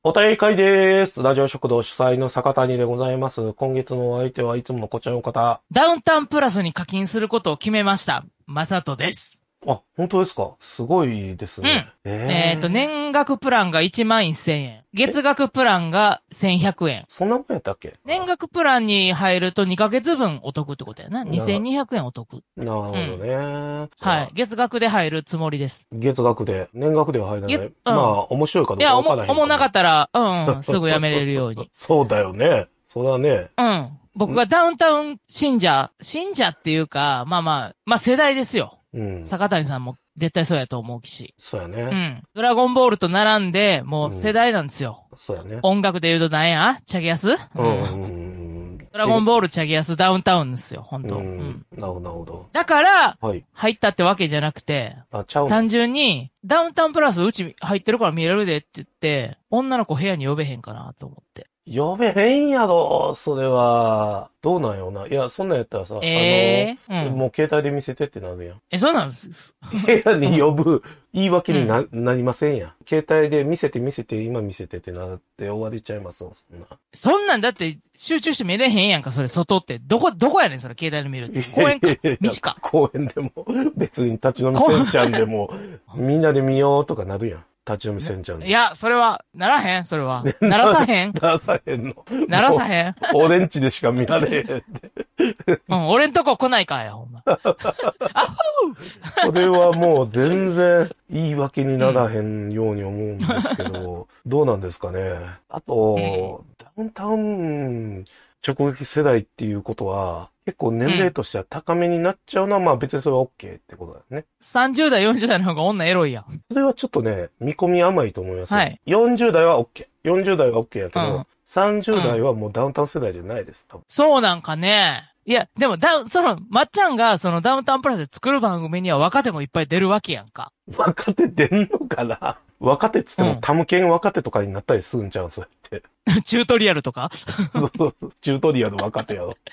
お便り会です。ラジオ食堂主催の坂谷でございます。今月のお相手はいつものこちらの方。 ダウンタウンプラスに課金することを決めました。マサトです。 あ、本当ですか？すごいですうん。 ね。 年額プランが11,000円。月額プランが1100円。 そんなもんやったっけ？ 年額プランに入ると2ヶ月分お得ってことやな。2200円お得。 なるほどね。 はい。月額で入るつもりです。 月額で、年額では入らない。 うん。 まあ、面白いかどいや、 うかわからへんかも。 おもなかったら、すぐやめれるように。 そうだよね。そうだね。 うん。僕がダウンタウン信者っていうか、まあ世代ですよ。 うん。 坂谷さんも絶対そうやと思うし。 そうやね。 うん。ドラゴンボールと並んで、もう世代なんですよ。 そうやね。 音楽で言うと何やチャゲヤスドラゴンボールチャゲヤスダウンタウンですよ、本当。 なるほど、なるほど。 だから、 はい。 入ったってわけじゃなくて、 ちゃうの？ 単純に、ダウンタウンプラスうち入ってるから見れるでって言って、女の子部屋に呼べへんかなと思って。 呼べへんやろ、それは。どうなんよな。いや、そんなんやったらさ、もう携帯で見せてってなるやん。 そうなん部屋に呼ぶ言い訳になりませんやん。携帯で見せて、今見せてってなって終わりちゃいますよ、そんな。 そんなんだって集中して見れへんやんか、それ外って。どこやねん、それ携帯で見るって。公園か道か。 公園でも、別に立ち飲みせんちゃんでも、みんなで見ようとかなるやん。立ち飲みせんちゃんで。 いや、それは、ならへんそれは。ならさへんならさへんの。 ならさへん俺んちでしか見られへんって。 俺んとこ来ないかや、ほんま。 それはもう全然言い訳にならへんように思うんですけど、どうなんですかね。あと、ダウンタウン直撃世代っていうことは、結構年齢としては高めになっちゃうのは、まあ別にそれは OK ってことだよね。 30代、40代の方が女エロいやん。 それはちょっとね、見込み甘いと思いますよ。 はい。 40代は OK。40代は OK やけど、30代はもうダウンタウン世代じゃないです、多分。 そうなんかね。いや、でもまっちゃんがそのダウンタウンプラスで作る番組には若手もいっぱい出るわけやんか。 若手出んのかな？若手っつっても、タムケン若手とかになったりするんちゃうん、そうやって。 チュートリアルとかそうチュートリアル若手やろ。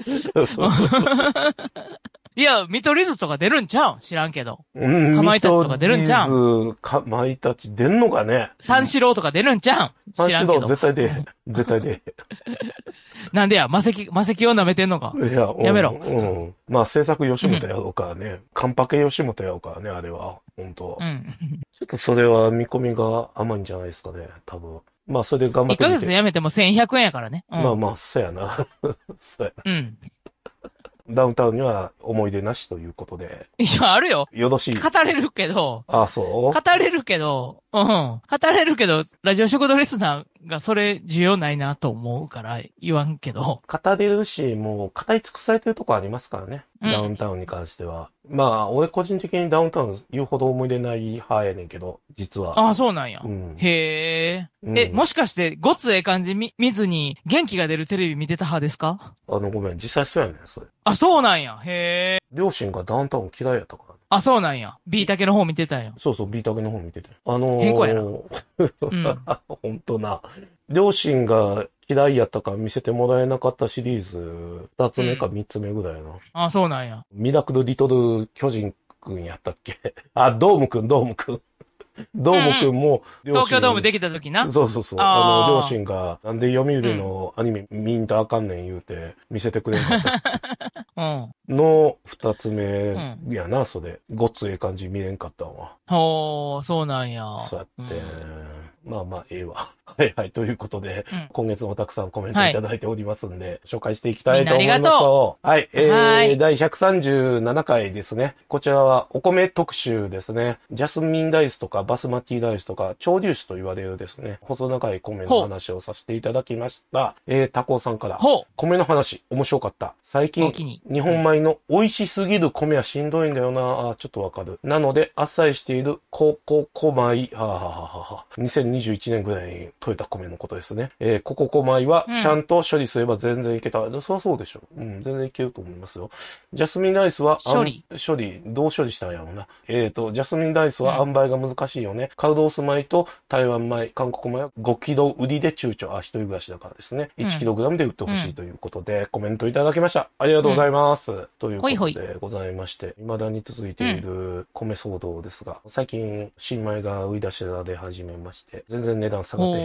いや、見取り図とか出るんちゃうん知らんけど。かまいたちとか出るんちゃうんかまいたち出んのかね？ 三四郎とか出るんちゃうん知らんけど。 三四郎絶対出絶対出なんでや、魔石を舐めてんのか。 いや、 やめろ。 まあ制作吉本やろうからね。カンパケ吉本やろうからね、あれは。本当。ちょっとそれは見込みが甘いんじゃないですかね、多分。まあそれで頑張ってみて。 1ヶ月で辞めても1100円やからね。 まあまあ、そうやな。そうやな。 うん。 ダウンタウンには思い出なしということで。 いや、あるよ。 よろしい。 語れるけど。 そう？ 語れるけど、語れるけど、ラジオ食堂リスナーがそれ需要ないなと思うから言わんけど。 語れるし、もう語り尽くされてるとこありますからね。ダウンタウンに関しては。まあ、俺個人的にダウンタウン言うほど思い出ない派やねんけど、実は。 そうなんや。へえ。もしかして、ごつええ感じ見ずに元気が出るテレビ見てた派ですか？ ごめん、実際そうやねん、それ。 そうなんや。へえ。 両親がダウンタウン嫌いやったから。 そうなんや。B タケの方見てたんや。 そうそう、B タケの方見てて。 変更やな。 ほんとな。両親が嫌いやったから見せてもらえなかったシリーズ、二つ目か三つ目ぐらいやな。 そうなんや。 ミラクルリトル巨人くんやったっけ？ドームくん。ドームくんも、 東京ドームできた時な。 そう。両親が、なんで読売のアニメ見んとあかんねん言うて、見せてくれなかったの二つ目やな、それ。ごっつええ感じ見れんかったわ。 そうなんや。 そうやって、まあまあ、ええわ。はい、ということで、今月もたくさんコメントいただいておりますんで、紹介していきたいと思います。ありがとう。はい、第137回ですね。こちらはお米特集ですね。ジャスミンライスとかバスマティライスとか、潮流種と言われるですね、細長い米の話をさせていただきました。タコさんから、米の話、面白かった。最近、日本米の美味しすぎる米はしんどいんだよな。ちょっとわかる。なので、あっさりしている米、2021年ぐらいに取れた米のことですね。ココ米はちゃんと処理すれば全然いけた。そりゃそうでしょ。全然いけると思いますよ。ジャスミンライスは、どう処理したんやろうな。ジャスミンライスは塩梅が難しいよね。カルロース米と台湾米、韓国米は5キロ売りで躊躇。一人暮らしだからですね。1キログラムで売ってほしいということで、コメントいただきました。ありがとうございます。ということでございまして、未だに続いている米騒動ですが、最近新米が売り出しられ始めまして、全然値段下がってへ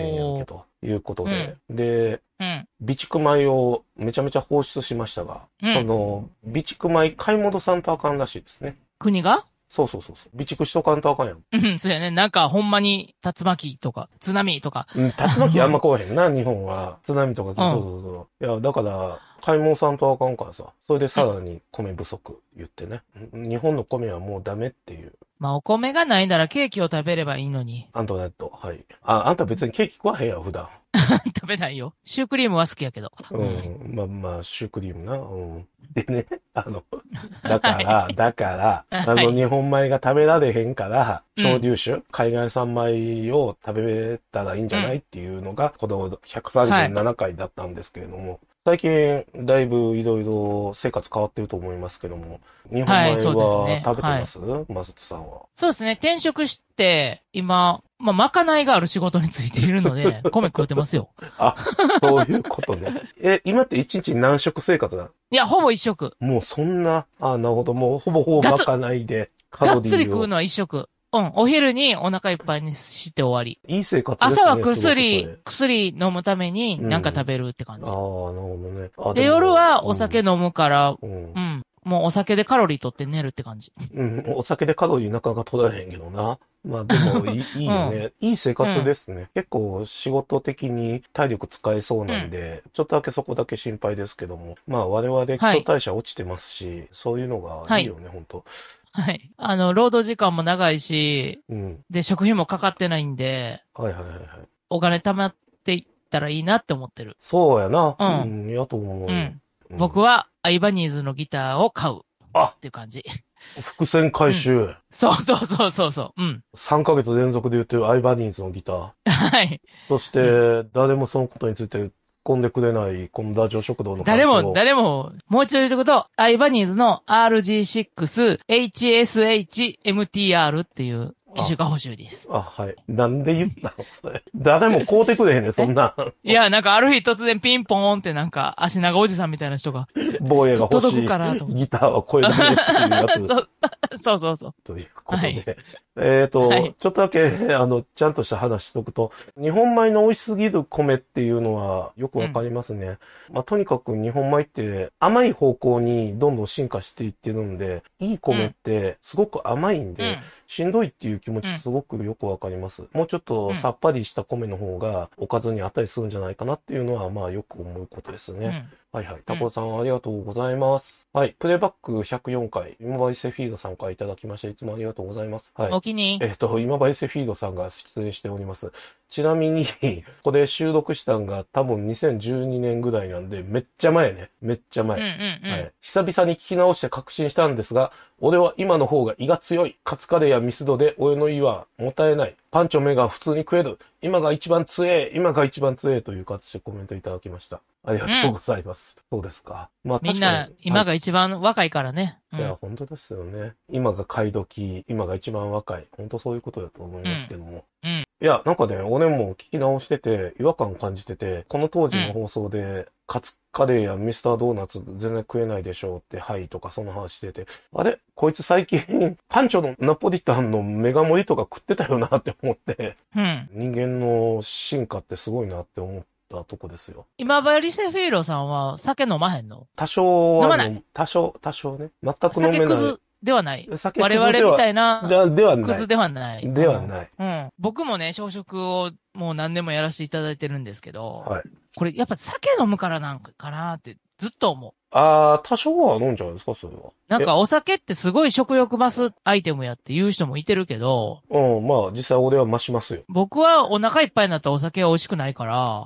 へんやんけということで、で、 うん。 備蓄米をめちゃめちゃ放出しましたが、 うんその、備蓄米買い戻さんとあかんらしいですね。 国がそう。備蓄しとかんとあかんやん。 うん、そうやね。なんか、ほんまに、竜巻とか、津波とか。 うん、竜巻あんま来おへんな、日本は。津波とか、そう。いや、だから、買い物さんとあかんからさ。それでさらに米不足言ってね。日本の米はもうダメっていう。 まあ、お米がないならケーキを食べればいいのに。 アントネット、はい。あんた別にケーキ食わへんやん、普段。 食べないよ。シュークリームは好きやけど。 シュークリームな。でね、だから、 はい。 日本米が食べられへんから、蒸留酒、海外産米を食べたらいいんじゃないっていうのが、この137回だったんですけれども、最近、だいぶいろいろ生活変わってると思いますけども、日本米そうですね。 は食べてはい。 ますマサトさんは。 そうですね。転職して、今、まあ、まかないがある仕事についているので、米食うてますよ。 あ、そういうことね。今って一日何食生活だ？ いや、ほぼ一食。 もうそんな、なるほど、もうほぼまかないでカがロリーを。 っつり食うのは一食。うん。お昼にお腹いっぱいにして終わり。 いい生活ですね。 朝はすごく薬飲むためになんか食べるって感じ。 なるほどね。 で、夜はお酒飲むから、 うん。 もうお酒でカロリー取って寝るって感じ。 お酒でカロリーなかなか取られへんけどな。まあでもいいよね。いい生活ですね。結構仕事的に体力使えそうなんで、ちょっとだけそこだけ心配ですけども。まあ我々基礎代謝落ちてますし、そういうのがいいよね、本当。 はい。労働時間も長いし、で、食費もかかってないんで、 はい。 お金貯まっていったらいいなって思ってる。 そうやな。やと思う。 僕はアイバニーズのギターを買う。っていう感じ。 伏線回収。 そう。 3ヶ月連続で言ってるアイバニーズのギター。 はい。 そして、誰もそのことについて突っ込んでくれない、このラジオ食堂の誰も、もう一度言うとこと、アイバニーズの RG6HSHMTR っていう機種が欲しいです。 はい。なんで言ったのそれ。誰も買うてくれへんねそんな。 いや、なんかある日突然ピンポーンってなんか足長おじさんみたいな人が。 坊やが欲しい。 届くからと。 ギターは声だねっていうやつ。 そう。 ということで。ちょっとだけ、ちゃんとした話しとくと、日本米の美味しすぎる米っていうのはよくわかりますね。とにかく日本米って甘い方向にどんどん進化していってるんで、いい米ってすごく甘いんで、しんどいっていう気持ちすごくよくわかります。もうちょっとさっぱりした米の方がおかずにあったりするんじゃないかなっていうのは、よく思うことですね。はい。タコさんありがとうございます。はい。プレイバック104回、今治セフィードさんからいただきまして、いつもありがとうございます。はい。 お気に。 今治セフィードさんが出演しております。ちなみに、ここで収録したんが多分2012年ぐらいなんで、めっちゃ前ね。めっちゃ前。はい。久々に聞き直して確信したんですが、俺は今の方が胃が強い。カツカレーやミスドで俺の胃はもたえない。パンチョメが普通に食える。今が一番強えという形でコメントいただきました。ありがとうございます。そうですか。 みんな、今が一番若いからね。 いや、本当ですよね。今が買い時、今が一番若い。本当そういうことだと思いますけども。いや、なんかね、俺も聞き直してて、違和感を感じてて、この当時の放送で、カツカレーやミスタードーナツ全然食えないでしょうって、はいとかその話してて、あれこいつ最近、パンチョのナポリタンのメガ盛りとか食ってたよなって思って、人間の進化ってすごいなって思ったとこですよ。 今治セフィーロさんは酒飲まへんの？ 多少は飲まない。 多少ね。全く飲めない。 酒くずではない。 我 々みたいな、 ではない。 くずではない。 ではない。 僕もね、小食をもう何年もやらせていただいてるんですけど、 はい。 これやっぱ酒飲むからなんかなってずっと思う。 多少は飲んじゃうんですか、それは。 なんかお酒ってすごい食欲増すアイテムやって言う人もいてるけど、 実際俺は増しますよ。 僕はお腹いっぱいになったらお酒は美味しくないから、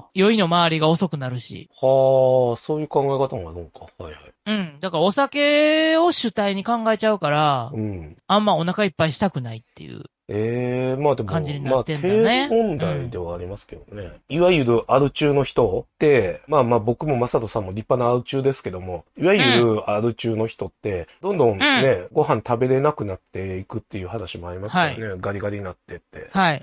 酔いの回りが遅くなるし。 そういう考え方があるのか。はい。 だからお酒を主体に考えちゃうから、あんまお腹いっぱいしたくないっていう。でも、感じになってんだね。 問題ではありますけどね。いわゆるアル中の人って、僕もマサトさんも立派なアル中ですけども、いわゆるアル中の人って、どんどんね、ご飯食べれなくなっていくっていう話もありますからね。ガリガリになってって。 はい。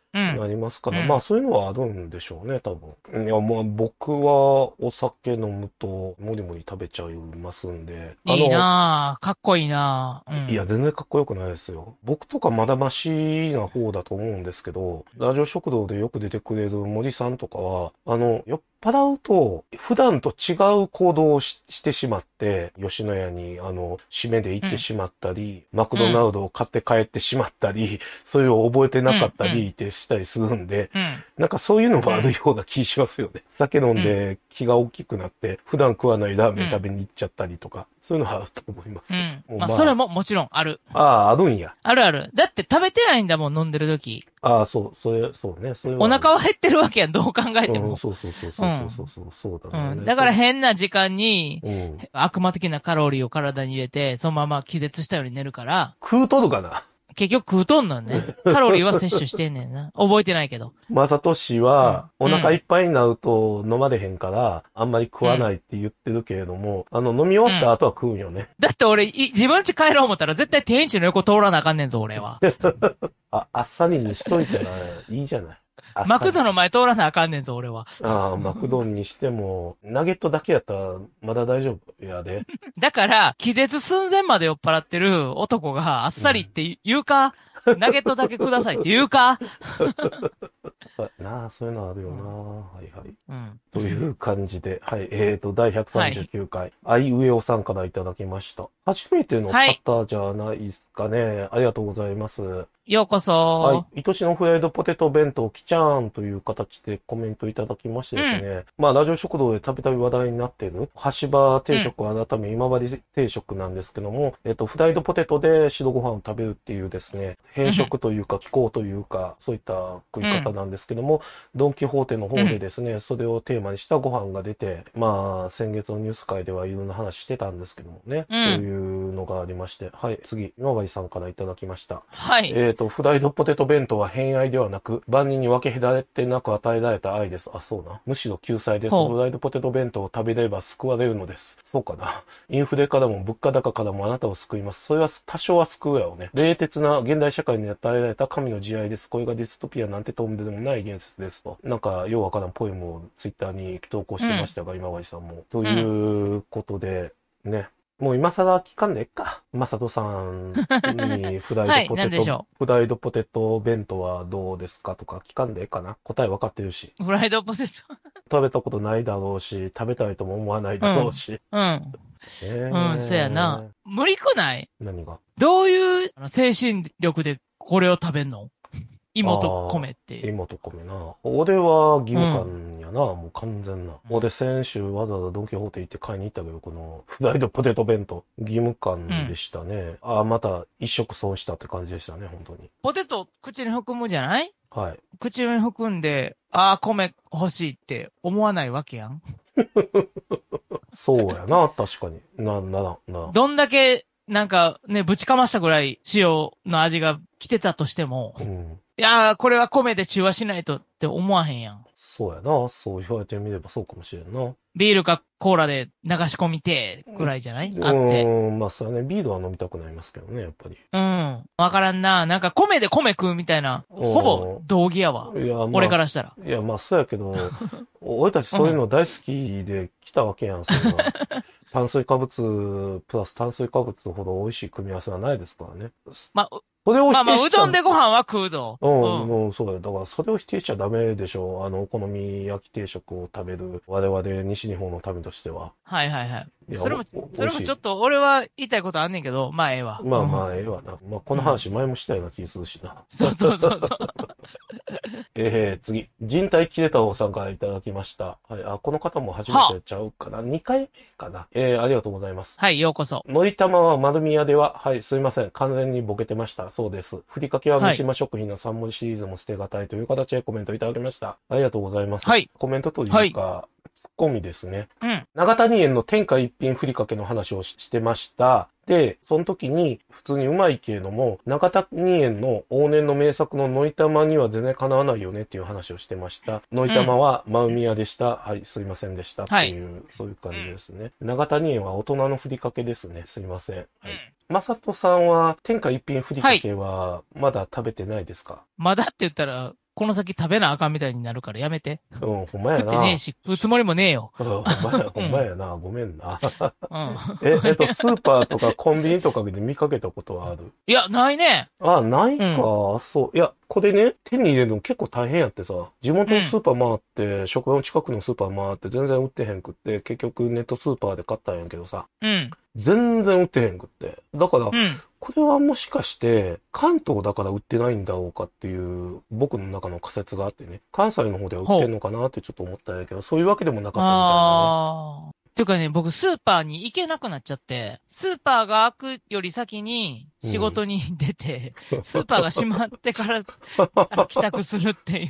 なりますから、まあそういうのはあるんでしょうね、多分。いや、まあ僕はお酒飲むと、もりもり食べちゃいますんで。 いいなぁ。かっこいいなぁ。 いや、全然かっこよくないですよ。僕とかまだマシな方だと思うんですけど、ラジオ食堂でよく出てくれる森さんとかは、酔っ払うと、普段と違う行動をしてしまって、吉野家に、締めで行ってしまったり、マクドナルドを買って帰ってしまったり、それを覚えてなかったりってしたりするんで、なんかそういうのもあるような気しますよね。酒飲んで気が大きくなって、普段食わないラーメン食べに行っちゃったりとか、そういうのはあると思います。 まあ、それももちろんある。 あるんや。 あるある。だって食べてないんだもん、飲んでる時。 そうね。 お腹は減ってるわけやん、どう考えても。 そうだね。 だから変な時間に、悪魔的なカロリーを体に入れて、そのまま気絶したように寝るから。 食うとるかな。 結局食うとんのね。カロリーは摂取してんねんな。覚えてないけど。 まさとしは、お腹いっぱいになると飲まれへんから、あんまり食わないって言ってるけれども、飲み終わった後は食うんよね。 だって俺、自分家帰ろう思ったら絶対天一の横通らなあかんねんぞ、俺は。 あっさりにしといたらいいじゃない。 マクドの前通らなあかんねんぞ、俺は。 マクドにしても、ナゲットだけやったら、まだ大丈夫やで。 だから、気絶寸前まで酔っ払ってる男があっさりって言うか、ナゲットだけくださいって言うかそういうのあるよな、はいはい。という感じで、はい、第139回、あいうえおさんからいただきました。初めての方じゃないですかね。ありがとうございます。 ようこそ。 はい。愛しのフライドポテト弁当きちゃーんという形でコメントいただきましてですね。まあ、ラジオ食堂でたびたび話題になっている、橋場定食改め今治定食なんですけども、フライドポテトで白ご飯を食べるっていうですね、変色というか気候というか、そういった食い方なんですけども、ドンキホーテの方でですね、それをテーマにしたご飯が出て、まあ、先月のニュース会ではいろんな話してたんですけどもね、そういうのがありまして、はい。次、今治さんからいただきました。 はい。 フライドポテト弁当は偏愛ではなく、万人に分け隔てなく与えられた愛です。あ、そうな。むしろ救済です。フライドポテト弁当を食べれば救われるのです。そうかな。インフレからも物価高からもあなたを救います。それは多少は救うやろうね。冷徹な現代社会に与えられた神の慈愛です。これがディストピアなんてとんでもない現実ですと。なんか、ようわからんポエムをツイッターに投稿してましたが、今治さんも。ということで、ね。もう今更聞かんでえっか。まさとさんにフライドポテト、フライドポテト弁当はどうですかとか聞かんでええかな。答え分かってるし。 フライドポテト食べたことないだろうし、食べたいとも思わないだろうし。 そうやな。無理くない？ 何が？ どういう精神力でこれを食べんの？芋と米って。 芋と米な。俺は義務感やな、もう完全な。俺先週わざわざドンキホーテ行って買いに行ったけど、このフライドポテト弁当、義務感でしたね。また一食損したって感じでしたね、本当に。 ポテト口に含むじゃない？ はい。 口に含んで、米欲しいって思わないわけやん。 そうやな、確かに。な。 どんだけ、なんかね、ぶちかましたぐらい塩の味が来てたとしても、いやー、これは米で中和しないとって思わへんやん。 そうやな。そう言われてみればそうかもしれんな。 ビールかコーラで流し込みてぐらいじゃない？あって。 まあそうやね。ビールは飲みたくなりますけどね、やっぱり。 わからんな。なんか米で米食うみたいな、ほぼ同義やわ。俺からしたら。 いや、まあそうやけど、俺たちそういうの大好きで来たわけやん、そんな。炭水化物、プラス炭水化物ほど美味しい組み合わせはないですからね。それを否定しちゃうどんでご飯は食うぞ。 そうだよ。だからそれを否定しちゃダメでしょ。お好み焼き定食を食べる我々西日本の民としては。 はい。それもちょっと俺は言いたいことあんねんけど、まあええわ。 まあええわな。まあこの話前もしたような気するしな。 そう。 次。人体切れたおさんからいただきました。はい。この方も初めてちゃうかな。2回目かな。ありがとうございます。 はい、ようこそ。 のりたまは丸宮では、はい、すいません。完全にボケてました。そうです。ふりかけは三島食品の3文字シリーズも捨てがたいという形でコメントいただきました。ありがとうございます。はい。コメントというか、ツッコミですね。長谷園の天下一品ふりかけの話をしてました。で、その時に普通にうまいけれども、長谷園の往年の名作ののいたまには全然かなわないよねっていう話をしてました。のいたまはマウミヤでした。はい、すいませんでしたっていう、そういう感じですね。長谷園は大人のふりかけですね。すいません。はい。まさとさんは天下一品ふりかけはまだ食べてないですか？ まだって言ったら、 この先食べなあかんみたいになるからやめて。 うん、ほんまやな。 食ってねえし、食うつもりもねえよ。 ほんまや、ほんまやな。ごめんな。 うん。 スーパーとかコンビニとかで見かけたことはある？ いや、ないね。 あ、ないか、そう。いや、これね、手に入れるの結構大変やってさ、地元のスーパー回って、職場の近くのスーパー回って全然売ってへんくって、結局ネットスーパーで買ったんやけどさ、全然売ってへんくって。だから、これはもしかして、関東だから売ってないんだろうかっていう、僕の中の仮説があってね、関西の方では売ってんのかなってちょっと思ったんやけど、そういうわけでもなかったみたいなね。 っていうかね、僕スーパーに行けなくなっちゃって、スーパーが開くより先に仕事に出て、スーパーが閉まってから帰宅するっていう。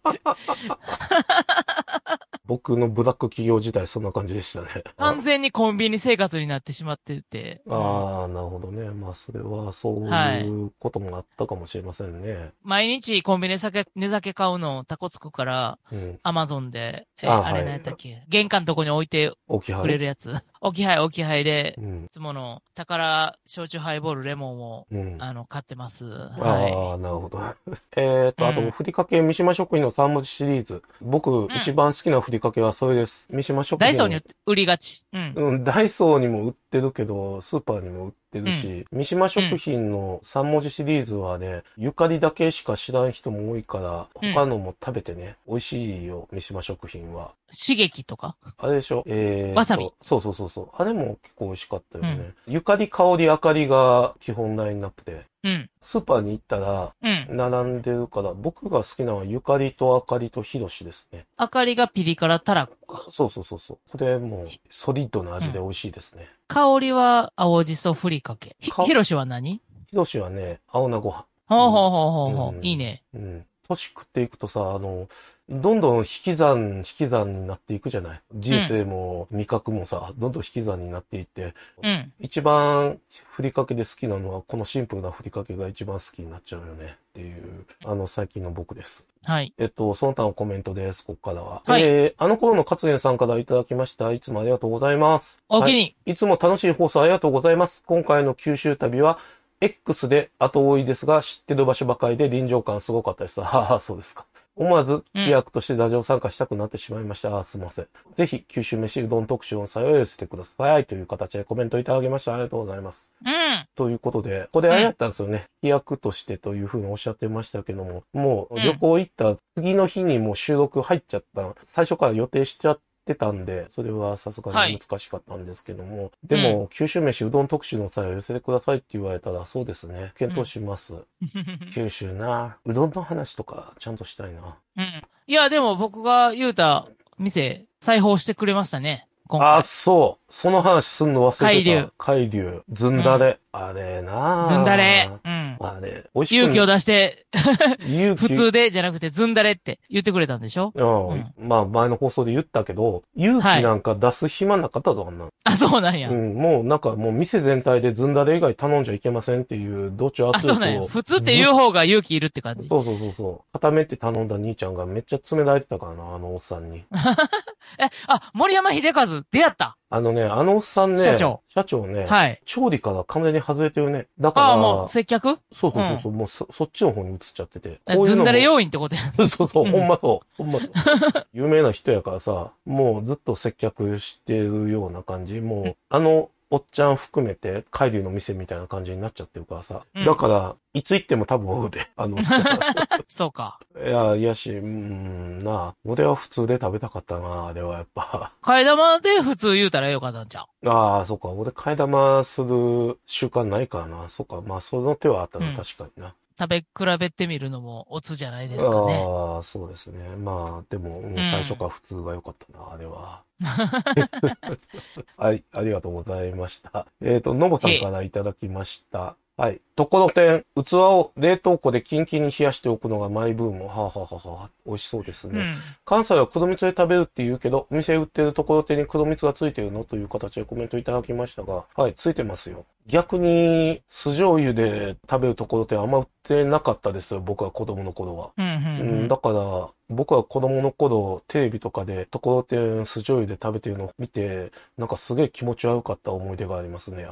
僕のブラック企業時代そんな感じでしたね。 完全にコンビニ生活になってしまってて。 ああ、なるほどね。まあ、それはそういうこともあったかもしれませんね。 毎日コンビニ値酒買うのタコつくから、アマゾンで、あれ何やったっけ、玄関のとこに置いてくれるやつ。置き配で、いつもの宝焼酎ハイボールレモンを、買ってます。 ああ、なるほど。あと、ふりかけ三島食品の3文字シリーズ。僕、一番好きなふりかけはそれです。三島食品。 ダイソーに売りがち。 ダイソーにも売ってるけど、スーパーにも売ってるし、三島食品の3文字シリーズはね、ゆかりだけしか知らん人も多いから、他のも食べてね、美味しいよ、三島食品は。 刺激とかあれでしょわさび。 そう。あれも結構美味しかったよね。ゆかり、香り、あかりが基本ラインナップで。スーパーに行ったら、並んでるから、僕が好きなのはゆかりとあかりとひろしですね。 あかりがピリ辛たらこか。 そう。これもう、ソリッドな味で美味しいですね。 香りは青じそふりかけ。ひろしは何？ ひろしはね、青菜ご飯。 ほう。いいね。 年食っていくとさ、どんどん引き算になっていくじゃない。人生も味覚もさ、どんどん引き算になっていって、一番ふりかけで好きなのは、このシンプルなふりかけが一番好きになっちゃうよねっていう、最近の僕です。 はい。 その他のコメントです、ここからは。 はい。 あの頃の勝元さんからいただきました。いつもありがとうございます。 おおきに。 いつも楽しい放送ありがとうございます。今回の九州旅は、X で後追いですが、知ってる場所ばかりで臨場感すごかったです。はは、そうですか。思わず規約としてラジオ参加したくなってしまいました。すみません。ぜひ、九州飯うどん特集の際を寄せてください。という形でコメントいただきました。ありがとうございます。ということで、これあれやったんですよね。規約としてというふうにおっしゃってましたけども、もう旅行行った次の日にもう収録入っちゃった。最初から予定しちゃってたんで、それはさすがに難しかったんですけども、でも、九州飯うどん特集の際を寄せてくださいって言われたら、そうですね、検討します。九州な、うどんの話とかちゃんとしたいな。 いや、でも僕が言うた店、裁縫してくれましたね。 あ、そう。その話すんの忘れてた。海流。ずんだれ。あれなずんだれ。 あれ、美味しい。 勇気を出して、普通でじゃなくてずんだれって言ってくれたんでしょ？ まあ、前の放送で言ったけど、勇気なんか出す暇なかったぞ、あんな。 あ、そうなんや。 もう店全体でずんだれ以外頼んじゃいけませんっていう、どっち圧力を。 あ、そうなんや。普通って言う方が勇気いるって感じ。 そう。固めて頼んだ兄ちゃんがめっちゃ詰められてたからな、あのおっさんに。 森山秀和、出会った。 あのおっさんね、社長ね、 はい。 調理から完全に外れてるね。だから、 もう接客？ そう、もうそっちの方に移っちゃってて。 ずんだれ要員ってことや。 そう、ほんまそう。有名な人やからさ、もうずっと接客してるような感じ。もう、おっちゃん含めて、海流の店みたいな感じになっちゃってるからさ。だから、いつ行っても多分おるで、おっちゃん。 そうか。 いやし、俺は普通で食べたかったな、あれはやっぱ。 替え玉で普通言うたらよかったんちゃう？ ああ、そうか。俺替え玉する習慣ないからな。そうか。まあ、その手はあったな、確かにな。 食べ比べてみるのもオツじゃないですかね。 ああ、そうですね。まあ、でも、最初から普通が良かったな、あれは。はい、ありがとうございました。のぼさんからいただきました。はい。ところてん、器を冷凍庫でキンキンに冷やしておくのがマイブーム。美味しそうですね。関西は黒蜜で食べるって言うけど、お店売ってるところてんに黒蜜がついてるのという形でコメントいただきましたが、はい、ついてますよ。逆に、酢醤油で食べるところてんあんま売ってなかったですよ、僕は子供の頃は。だから、僕は子供の頃、テレビとかでところてん酢醤油で食べてるのを見て、なんかすげえ気持ち悪かった思い出がありますね、あれ。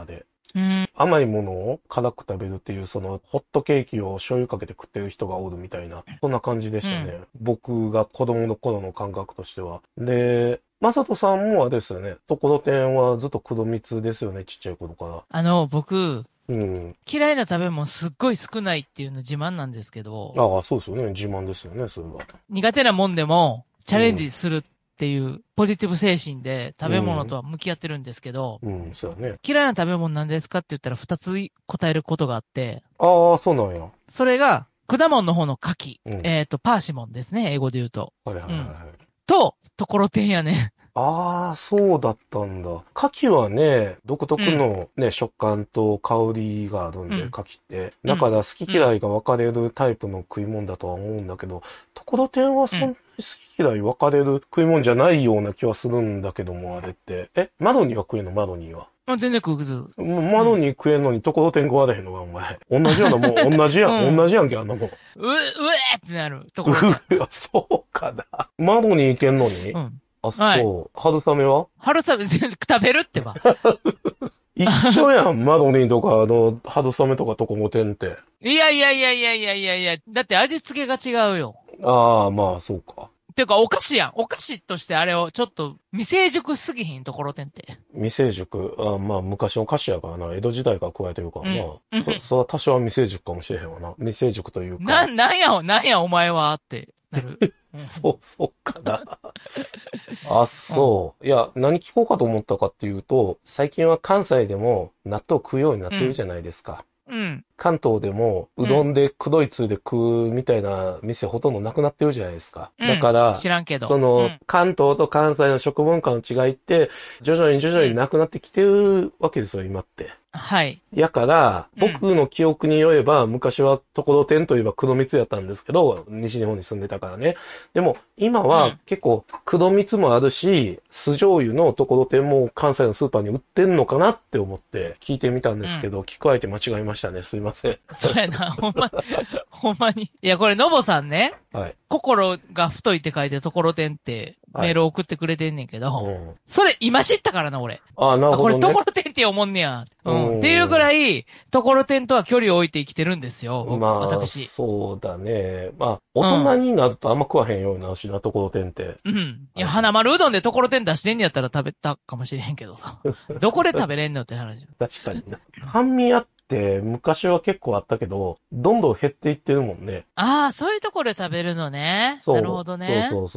うん。 甘いものを辛く食べるっていう、その、ホットケーキを醤油かけて食ってる人がおるみたいな、そんな感じでしたね。僕が子供の頃の感覚としては。で、まさとさんもあれですよね。ところてんはずっと黒蜜ですよね、ちっちゃい頃から。僕、 ら。うん。 嫌いな食べ物すっごい少ないっていうの自慢なんですけど。 ああ、そうですよね。自慢ですよね、それは。 苦手なもんでも、チャレンジするっていうポジティブ精神で食べ物とは向き合ってるんですけど、 そうやね。 嫌いな食べ物なんですかって言ったら2つ答えることがあって、 ああ、そうなんや。 それが、果物の方の柿。 うんパーシモンですね、英語で言うと。 はいはいはいはい。 ところてんやね。 ああ、そうだったんだ。牡蠣はね、独特のね、食感と香りがあるんで、牡蠣って。だから好き嫌いが分かれるタイプの食い物だとは思うんだけど、ところてんはそんなに好き嫌い分かれる食い物じゃないような気はするんだけども、あれって。マロニーは食えんのマロニーは。 全然食うず。 マロニー食えんのにところてん食われへんのがお前。同じようなもん、同じやん、同じやんけ、あんなもん。 うえってなるところてん。 そうかな。マロニーいけんのにあ、そう。春雨は春雨全然食べるってば。 一緒やん、マロニーとか、春雨とかとこもてんって。 いやいやいやいやいやいやいや、だって味付けが違うよ。 ああ、まあ、そうか。 ていうか、お菓子やん。お菓子としてあれを、ちょっと、未成熟すぎひんところてんって。 未成熟。まあ、昔の菓子やからな。江戸時代から加えてるからな。それは多少は未成熟かもしれへんわな。未成熟というか。 なんやお前はってなる。 そうかな。あ、そう。いや、何聞こうかと思ったかっていうと、最近は関西でも納豆食うようになってるじゃないですか。関東でも、うどんで黒い通で食うみたいな店ほとんどなくなってるじゃないですか。だから、 知らんけど。 その、関東と関西の食文化の違いって、徐々になくなってきてるわけですよ、今って。 はい。 やから、僕の記憶によれば、昔はところてんといえば黒蜜やったんですけど、西日本に住んでたからね。でも、今は結構黒蜜もあるし、酢醤油のところてんも関西のスーパーに売ってんのかなって思って聞いてみたんですけど、聞く相手間違えましたね。すいません。 そうやな、ほんまに。いや、これ、のぼさんね。 はい。 心が太いって書いてところてんってメール送ってくれてんねんけど、それ今知ったからな、俺。 あ、なるほど、ね。 これところてんって思んねや。っていうぐらい、ところてんとは距離を置いて生きてるんですよ。まあ、私。 そうだね。まあ、大人になるとあんま食わへんようになるしな、ところてんって。 いや、花丸うどんでところてん出してんねやったら食べたかもしれへんけどさ。どこで食べれんのって話。 確かにな。半身あって昔は結構あったけど、どんどん減っていってるもんね。 ああ、そういうところで食べるのね。 そう。 なるほどね。 そう。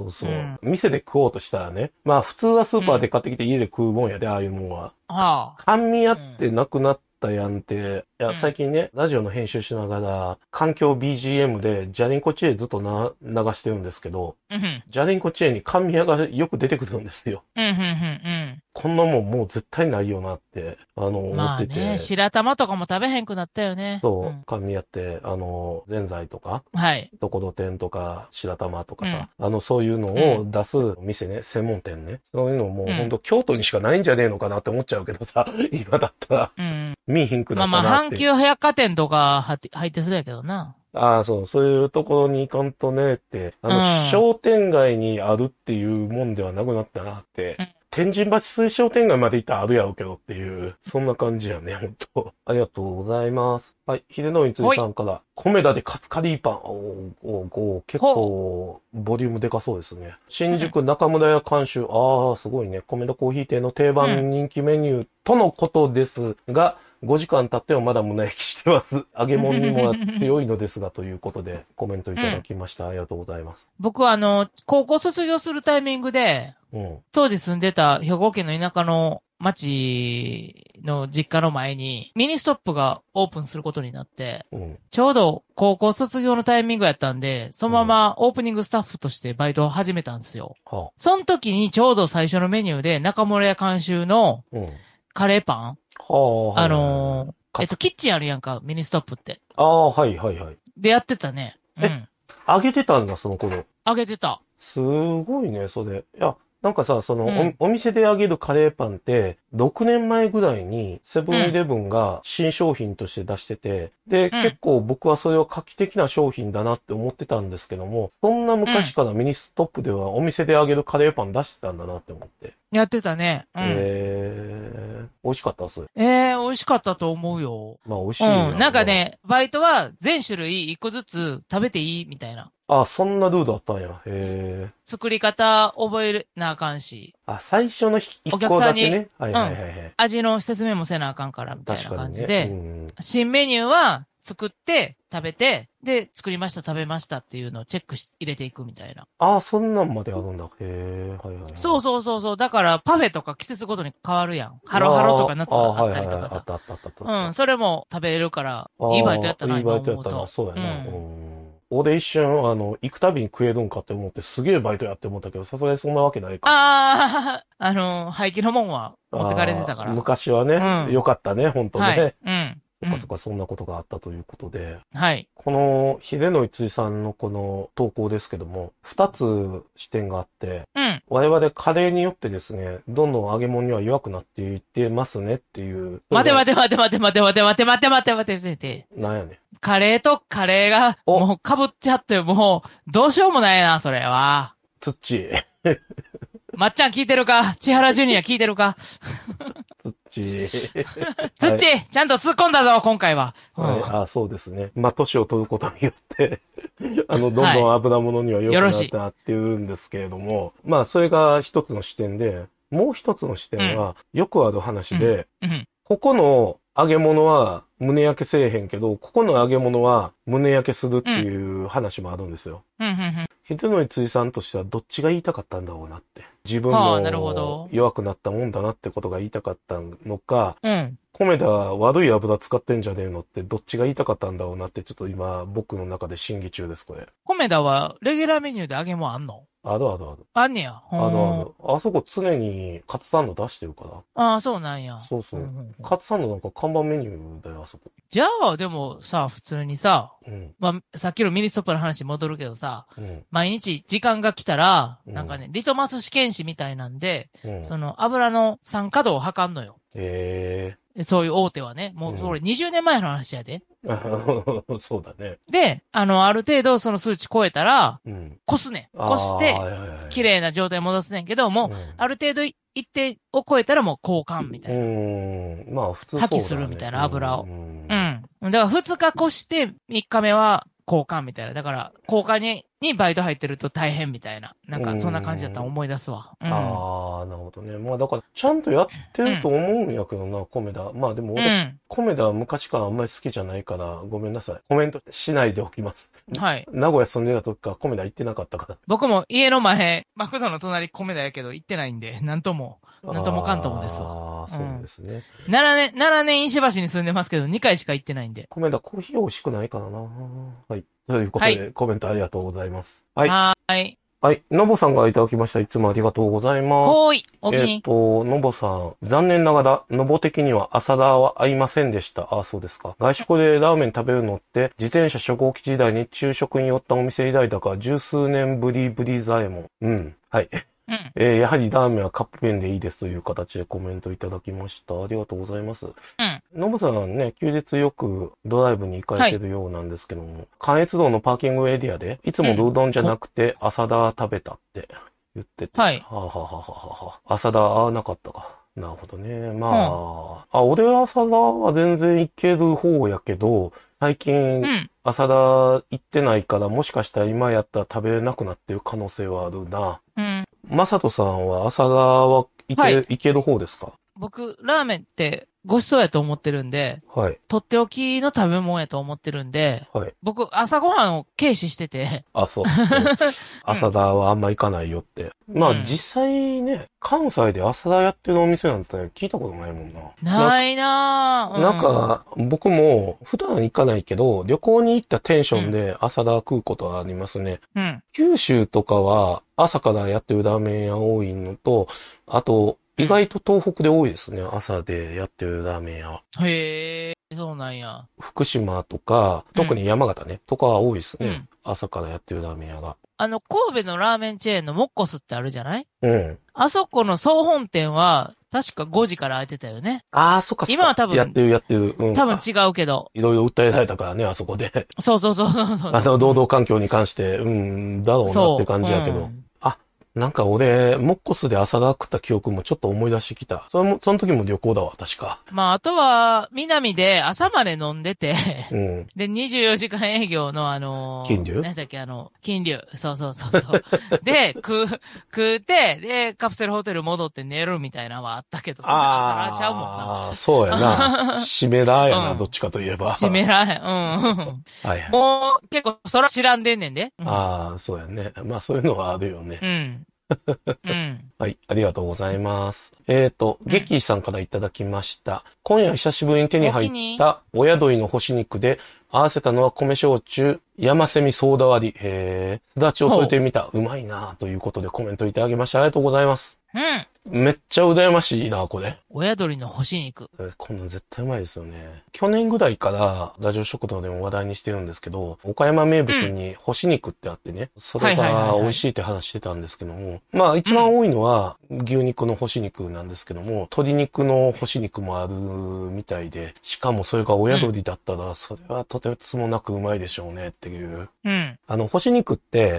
店で食おうとしたらね。まあ普通はスーパーで買ってきて家で食うもんやで、ああいうもんは。半身あってなくなったやんって、いや、最近ね、ラジオの編集しながら、環境 BGM でジャリンコチエずっと流してるんですけど、ジャリンコチエに甘味屋がよく出てくるんですよ。こんなもんもう絶対ないよなって、思ってて。まあね、 白玉とかも食べへんくなったよね。 そう、甘味屋って、ぜんざいとか、 はい。 ところてんとか、白玉とかさ、そういうのを出す店ね、専門店ね。そういうのもうほんと京都にしかないんじゃねえのかなって思っちゃうけどさ、今だったら。見えひんくなったなって。 まあ、阪急百貨店とか入ってそうやけどな。 ああ、そういうところに行かんとねって、商店街にあるっていうもんではなくなったなって、天神橋水商店街まで行ったらあるやろうけどっていう、そんな感じやね、ほんと。ありがとうございます。はい、秀野光さんから、米田でカツカリーパン。結構、ボリュームでかそうですね。新宿中村屋監修。ああ、すごいね。米田コーヒー店の定番人気メニューとのことですが、5時間経ってもまだ胸焼きしてます。揚げ物にも強いのですが、ということでコメントいただきました。ありがとうございます。 僕は高校卒業するタイミングで、当時住んでた兵庫県の田舎の町の実家の前にミニストップがオープンすることになって、ちょうど高校卒業のタイミングやったんで、そのままオープニングスタッフとしてバイトを始めたんですよ。その時にちょうど最初のメニューで中村屋監修のカレーパン、キッチンあるやんか、ミニストップって。 はい。 でやってたね。 揚げてたんだ、その頃。 揚げてた。 すごいね、それ。いや、なんかさ、お店で揚げるカレーパンって、6年前ぐらいにセブンイレブンが新商品として出してて、で、結構僕はそれは画期的な商品だなって思ってたんですけども、そんな昔からミニストップではお店で揚げるカレーパン出してたんだなって思って。 やってたね。 美味しかったっす。 美味しかったと思うよ。 まあ美味しいな。 なんかね、バイトは全種類一個ずつ食べていいみたいな。 あ、そんなルールあったんや。へえ。 作り方覚えなあかんし。 最初の一個だけね。はいはいはい。 味の説明もせなあかんからみたいな感じで、 ね、 新メニューは作って食べて、で、作りました食べましたっていうのをチェック入れていくみたいな。 そんなんまであるんだ。へえ、はいはい。 そう。だからパフェとか季節ごとに変わるやん。ハロハロとか夏あったりとかさ。それも食べれるから、いいバイトやったな、 いいバイトやったな、そうやな。俺一瞬、行くたびに食えるんかって思って、すげえバイトやって思ったけど、さすがにそんなわけないか。 廃棄のもんは持ってかれてたから。 昔はね、よかったね、本当ね。 はい。 そっか、そんなことがあったということで。 はい。 この、秀野一さんのこの投稿ですけども、二つ視点があって、我々カレーによってですね、どんどん揚げ物には弱くなっていってますねっていう。 待て。なんやねん。 カレーとカレーが、もう被っちゃって、もう、どうしようもないな、それは。 つっち。 まっちゃん聞いてるか？千原ジュニア聞いてるか？ つっち。 つっち、ちゃんと突っ込んだぞ、今回は。 そうですね。年を取ることによってどんどん油物には良くなっているんですけれども、それが一つの視点で、もう一つの視点は、よくある話で、ここの揚げ物は胸焼けせえへんけど、ここの揚げ物は胸焼けするっていう話もあるんですよ。秀野井さんとしてはどっちが言いたかったんだろうなって。自分も弱くなったもんだなってことが言いたかったのか、米田悪い油使ってんじゃねえのってどっちが言いたかったんだろうなってちょっと今僕の中で審議中です、これ。 米田はレギュラーメニューで揚げ物あんの？ ある。 あんねや。 あそこ常にカツサンド出してるから。 そうなんや。 そう。カツサンドなんか看板メニューだよ、あそこ。 じゃあ、でもさ、普通にさ、さっきのミニストップの話に戻るけどさ、毎日時間が来たら、なんかね、リトマス試験紙みたいなんで、その油の酸化度を測んのよ。そういう大手はね、もうそれ20年前の話やで。 そうだね。 で、ある程度その数値超えたら、こすね。こして、綺麗な状態に戻すねんけど、もう、ある程度一定を超えたらもう交換みたいな。 普通そうだね。 破棄するみたいな油を。だから2日越して3日目は交換みたいな。だから、交換にバイト入ってると大変みたいな。なんかそんな感じだったら思い出すわ。なるほどね。だから、ちゃんとやってると思うんやけどな、米田。でも俺、米田は昔からあんまり好きじゃないから、ごめんなさい。コメントしないでおきます。はい。名古屋住んでた時から米田行ってなかったから。 僕も家の前、マクドの隣米田やけど行ってないんで、なんともかんともですわ。 そうですね。 7年石橋に住んでますけど、2回しか行ってないんで。 米田コーヒー美味しくないからな。はい。ということで、コメントありがとうございます。はい。はい。のぼさんがいただきました。いつもありがとうございます。のぼさん。残念ながら、のぼ的には朝ラーは合いませんでした。そうですか。外食でラーメン食べるのって、自転車初号機時代に昼食に寄ったお店以来だから、十数年ぶりざえもん。はい。やはりラーメンはカップ麺でいいですという形でコメントいただきました。ありがとうございます。のぶさんね、休日よくドライブに行かれてるようなんですけども、関越道のパーキングエリアで、いつもうどんじゃなくて朝田食べたって言ってて。朝田合わなかったか。なるほどね。俺は朝田は全然行ける方やけど、最近、朝田行ってないから、もしかしたら今やったら食べれなくなってる可能性はあるな。まさとさんは朝田は行ける方ですか？ 僕、ラーメンってごちそうやと思ってるんで、とっておきの食べ物やと思ってるんで、僕、朝ごはんを軽視してて。 そう。朝田はあんま行かないよって。実際ね、関西で朝田やってるお店なんて聞いたことないもんな。 ないなぁ。 なんか、僕も普段行かないけど、旅行に行ったテンションで朝田食うことはありますね。九州とかは朝からやってるラーメン屋多いのと、あと、意外と東北で多いですね。朝でやってるラーメン屋は。 へえ、そうなんや。 福島とか、特に山形ね、とかは多いですね。朝からやってるラーメン屋が。 神戸のラーメンチェーンのモッコスってあるじゃない？あそこの総本店は、確か5時から開いてたよね。 そっか。 今は多分。 やってる。 多分違うけど。 いろいろ訴えられたからね、あそこで。 そう。 労働環境に関して、だろうなって感じやけど。 なんか俺、モッコスで朝ラー食った記憶もちょっと思い出してきた。その時も旅行だわ、確か。 まあ、あとは、南で朝まで飲んでて、 うん。 で、24時間営業の金龍何だっけ、金龍。そうそうそうそう。で、食うて、で、カプセルホテル戻って寝るみたいなのはあったけど、それ朝ラーちゃうもんな。 ああ、そうやな。シメラーやな、どっちかといえば。 シメラーへん。うん。 はいはい。 もう、結構、そら知らんでんねんで。 ああ、そうやね。まあそういうのはあるよね。 うん。うん。 はい、ありがとうございます。ゲッキーさんからいただきました。今夜久しぶりに手に入った親鳥の干し肉で、合わせたのは米焼酎、山セミソーダ割り、すだちを添えてみた。うまいなということでコメントいただきましてありがとうございます。 うん。 めっちゃ羨ましいな、これ。 親鳥の干し肉。 こんなん絶対うまいですよね。去年ぐらいからラジオ食堂でも話題にしてるんですけど、岡山名物に干し肉ってあってね、それが美味しいって話してたんですけども、まあ一番多いのは牛肉の干し肉なんですけども、鶏肉の干し肉もあるみたいで、しかもそれが親鳥だったら、それはとてつもなくうまいでしょうねっていう。 うん。 干し肉って、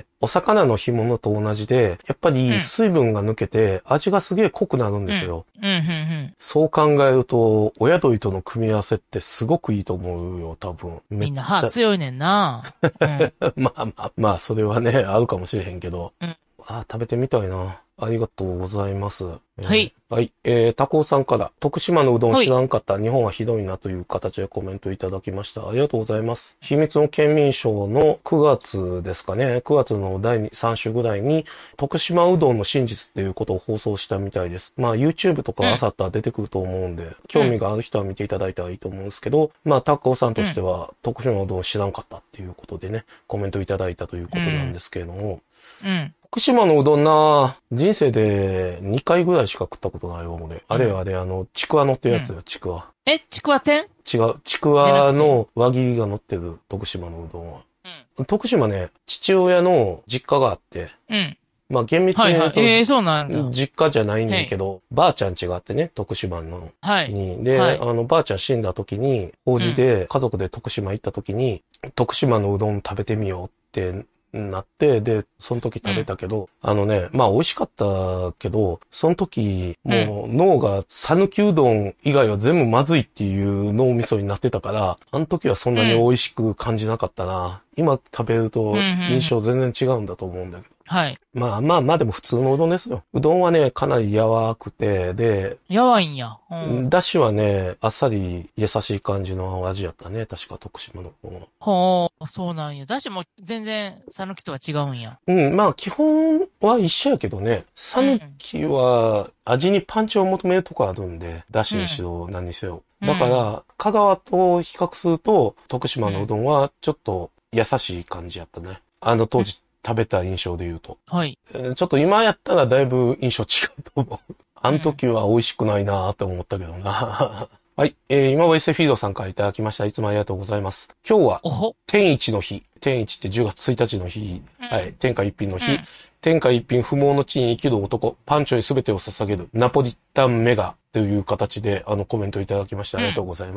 お魚の干物と同じで、やっぱり水分が抜けて味がすげえ濃くなるんですよ。そう考えると、親鳥との組み合わせってすごくいいと思うよ、多分。 みんな歯強いねんな。 うん、まあ、それはね、あるかもしれへんけど。 うん、 食べてみたいな。ありがとうございます。はい。 はい。タコさんから、徳島のうどん知らんかった、日本はひどいなという形でコメントいただきました。ありがとうございます。秘密の県民賞の9月ですかね。9月の第3週ぐらいに、徳島うどんの真実っていうことを放送したみたいです。まあ、YouTube とかあさったら出てくると思うんで、興味がある人は見ていただいたらいいと思うんですけど、まあ、タコさんとしては、徳島うどん知らんかったっていうことでね、コメントいただいたということなんですけれども、福島のうどんな、人生で2回ぐらいしか食ったことないわ、俺。あれ、ちくわ乗ってるやつよ、ちくわ。 ちくわ天？ 違う、ちくわの輪切りが乗ってる、徳島のうどんは。徳島ね、父親の実家があって、まあ厳密に言うと、 そうなんだ。 実家じゃないんだけど、ばあちゃん家があってね、徳島の。に。で、ばあちゃん死んだ時に、法事で家族で徳島行った時に、徳島のうどん食べてみようってなって、で、その時食べたけど、まあ美味しかったけど、その時、もう脳が讃岐うどん以外は全部まずいっていう脳みそになってたから、あの時はそんなに美味しく感じなかったな。今食べると印象全然違うんだと思うんだけど。 はい。 まあでも普通のうどんですよ。うどんはね、かなり柔らくて、で、 やわいんや。 だしはね、あっさり優しい感じの味やったね。確か徳島の。 そうなんや。だしも全然、讃岐とは違うんや。 まあ基本は一緒やけどね。讃岐は味にパンチを求めるとこあるんで、だしにしろ何にせよ。だから、香川と比較すると、徳島のうどんはちょっと優しい感じやったね。当時食べた印象で言うと。 はい。 ちょっと今やったらだいぶ印象違うと思う。あの時は美味しくないなーって思ったけどな。はい。今はエセフィードさんからいただきました。いつもありがとうございます。今日は、天一の日。天一って10月1日の日。はい。天下一品の日。天下一品不毛の地に生きる男。パンチョに全てを捧げる。ナポリタンメガ。という形で、コメントいただきましてありがとうございます。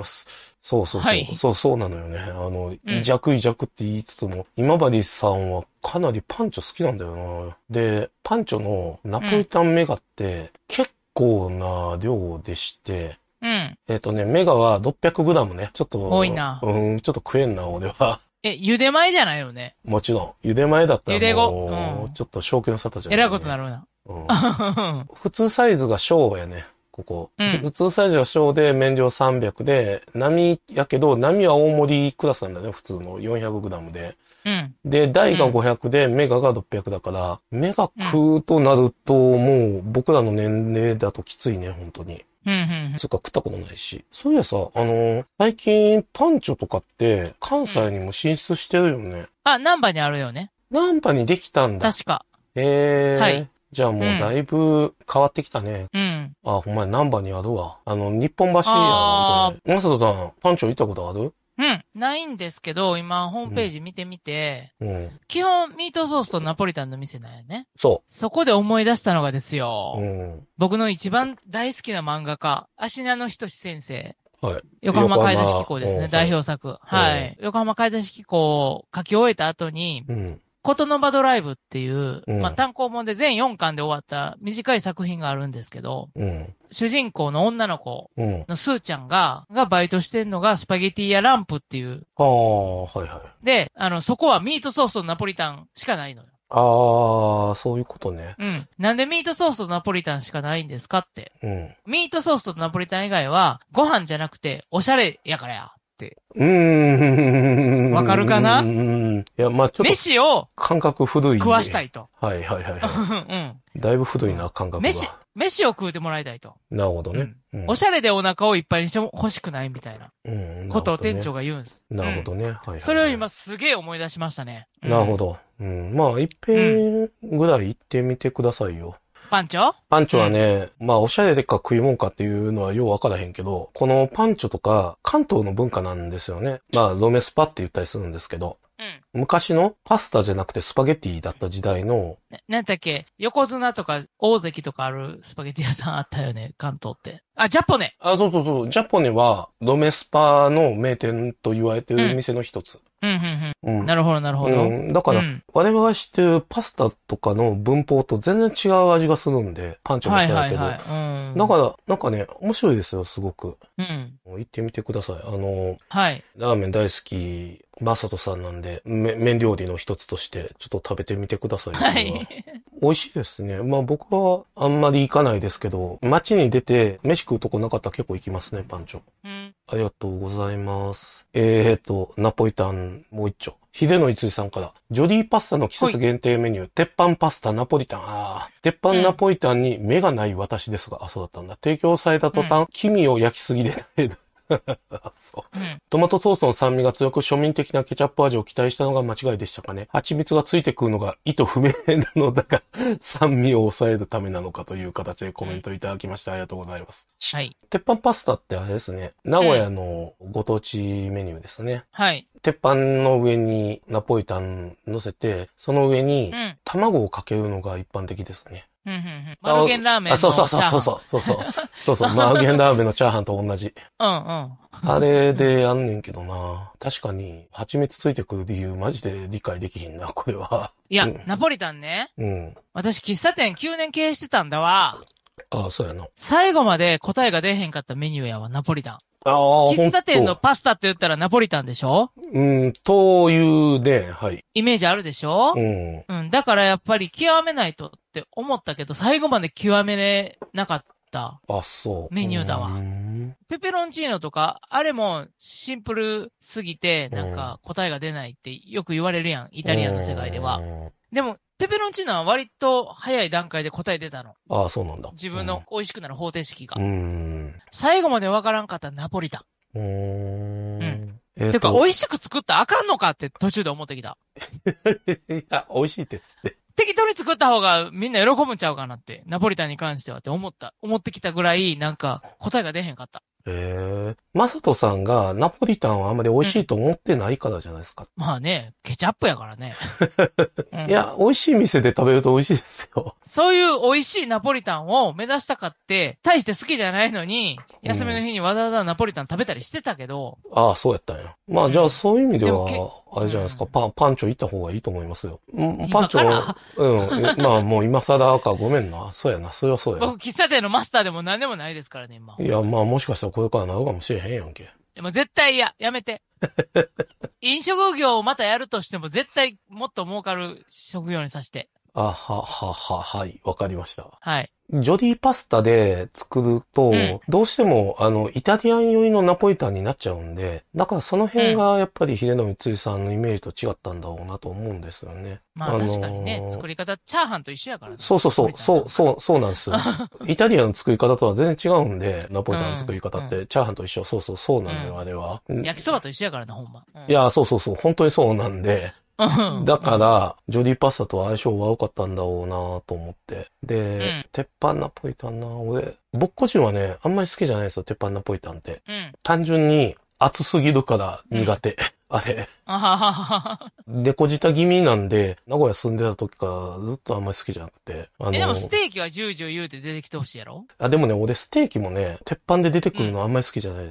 そうそうそう。はい、そうなのよね。胃弱って言いつつも、今治さんはかなりパンチョ好きなんだよな。で、パンチョのナポリタンメガって、結構な量でして、メガは 600g ね。ちょっと、 多いな。 ちょっと食えんな、俺は。 茹で前じゃないよね。 もちろん。茹で前だったらもう、ちょっと正気の沙汰じゃない、 ね。えらいことなるな。 普通サイズが小やね。ここ。普通サイズが小で、麺量300で、並やけど、並は大盛りクラスなんだね、普通の 400g で。で、大が500で、メガが600だから、メガ食うとなると、もう僕らの年齢だときついね、本当に。つうか食ったことないし。そういやさ、最近パンチョとかって関西にも進出してるよね。 難波にあるよね。 難波にできたんだ。 確か。 はい。じゃあもうだいぶ変わってきたね。ほんまに難波にあるわ。日本橋やん。マサトさん、パンチョ行ったことある？ ないんですけど、今、ホームページ見てみて、基本、ミートソースとナポリタンの店なんやね。そこで思い出したのがですよ。僕の一番大好きな漫画家、芦名の仁先生。横浜買い出し機構ですね、代表作。横浜買い出し機構を書き終えた後に、 ことの葉ドライブっていう、まあ、単行本で全4巻で終わった短い作品があるんですけど、主人公の女の子のスーちゃんがバイトしてんのがスパゲティやランプっていう。 はいはい。 で、そこはミートソースとナポリタンしかないのよ。 そういうことね。 なんでミートソースとナポリタンしかないんですかって。ミートソースとナポリタン以外は、ご飯じゃなくて、おしゃれやからや。って。わかるかな？いや、まあちょっと。 飯を、 感覚古い。 食わしたいと。 はいはいはい。だいぶ古いな、感覚が。 飯を食うてもらいたいと。 なるほどね。 おしゃれでお腹をいっぱいにして欲しくないみたいな。ことを店長が言うんです。 なるほどね。はいはい。 それを今すげえ思い出しましたね。 なるほど。まあ、一遍ぐらい行ってみてくださいよ。 パンチョはね、まあ、おしゃれでか食い物かっていうのはようわからへんけど、このパンチョとか、関東の文化なんですよね。まあ、ロメスパって言ったりするんですけど。昔のパスタじゃなくてスパゲティだった時代の。 なんだっけ、横綱とか大関とかあるスパゲティ屋さんあったよね、関東って。ジャポネ。 そう。ジャポネは、ロメスパの名店と言われてる店の一つ。 なるほど、なるほど。 だから、我々が知ってるパスタとかの文法と全然違う味がするんで、パンチョもそうやけど。だから、なんかね、面白いですよ、すごく。行ってみてください。 はい。 ラーメン大好き、マサトさんなんで、麺料理の一つとして、ちょっと食べてみてください。 はい。 美味しいですね。まあ僕はあんまり行かないですけど、街に出て飯食うとこなかったら結構行きますね、パンチョ。ありがとうございます。ナポリタンもう一丁。秀野いついさんから、ジョリーパスタの季節限定メニュー、鉄板パスタナポリタン。鉄板ナポリタンに目がない私ですが、そうだったんだ。提供された途端、黄身を焼きすぎでそう。トマトソースの酸味が強く庶民的なケチャップ味を期待したのが間違いでしたかね。蜂蜜がついてくるのが意図不明なのだが、酸味を抑えるためなのかという形でコメントいただきまして、ありがとうございます。 はい。 鉄板パスタってあれですね。名古屋のご当地メニューですね。 はい。 鉄板の上にナポリタン乗せて、その上に卵をかけるのが一般的ですね。 マルゲンラーメンのチャーハン。 そう。マルゲンラーメンのチャーハンと同じ。 あれでやんねんけどな。確かに、蜂蜜ついてくる理由マジで理解できひんな、これは。 いや、ナポリタンね。私、喫茶店9年経営してたんだわ。 そうやな。 最後まで答えが出へんかったメニューやわ、ナポリタン。喫茶店のパスタって言ったらナポリタンでしょ？ というね、はい。 イメージあるでしょ？だからやっぱり極めないとって思ったけど、最後まで極めれなかった。メニューだわ。ペペロンチーノとか、あれもシンプルすぎて、なんか答えが出ないってよく言われるやん、イタリアンの世界では。でも、ペペロンチーノは割と早い段階で答え出たの。 そうなんだ。 自分の美味しくなる方程式が。最後までわからんかったナポリタン。てか、美味しく作ったらあかんのかって途中で思ってきた。 いや、美味しいですって。 適当に作った方がみんな喜ぶんちゃうかなって。ナポリタンに関してはって思ってきたぐらい、なんか答えが出へんかった。 マサトさんがナポリタンはあんまり美味しいと思ってないからじゃないですか。 まあね、ケチャップやからね。 いや、美味しい店で食べると美味しいですよ。 そういう美味しいナポリタンを目指したかって、大して好きじゃないのに、休みの日にわざわざナポリタン食べたりしてたけど。 そうやったんや。まあ、じゃあそういう意味では、あれじゃないですか、パンチョ行った方がいいと思いますよ。パンチョ、まあもう今更かごめんな。そうやな、それはそうや。 僕、喫茶店のマスターでも何でもないですからね、今。 いや、まあもしかしたらこれからなるかもしれへんやんけ。 でも絶対やめて。飲食業をまたやるとしても絶対もっと儲かる職業にさして。 はい、わかりました。 はい。 ジョリーパスタで作ると、どうしても、イタリアン寄りのナポリタンになっちゃうんで、だからその辺がやっぱり秀野光さんのイメージと違ったんだろうなと思うんですよね。 まあ確かにね、作り方、チャーハンと一緒やからね。 そうなんですよ。イタリアンの作り方とは全然違うんで、ナポリタンの作り方って、チャーハンと一緒、そうなのよ、あれは。 焼きそばと一緒やからな、ほんま。 いや、そう、本当にそうなんで、だから、ジョリーパスタと相性悪かったんだろうなと思って。で、鉄板ナポリタンな、僕個人はね、あんまり好きじゃないですよ、鉄板ナポリタンって。単純に、熱すぎるから苦手。あれ。猫舌気味なんで、名古屋住んでた時からずっとあんまり好きじゃなくて。 でもステーキはジュージュー言うて出てきてほしいやろ？ でもね、俺ステーキもね、鉄板で出てくるのあんまり好きじゃないです。